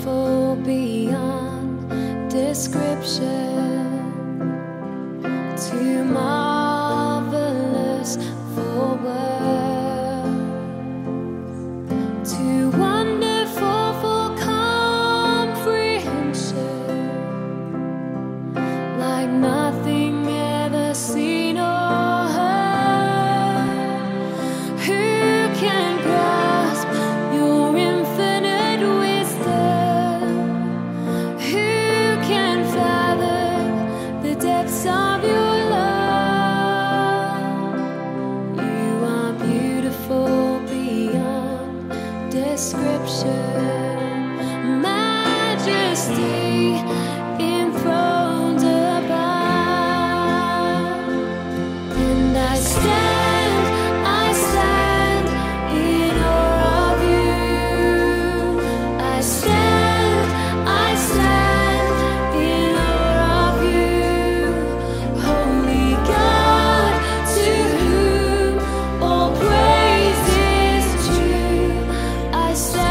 beautiful beyond description, too marvelous for words, too wonderful for comprehension, like nothing ever seen or heard. Who can grasp your infinite wisdom? Who can fathom the depths of your love? You are beautiful beyond description, majesty enthroned above. And I stand in awe of you. I stand in awe of you. Holy God, to whom all praise is due. I stand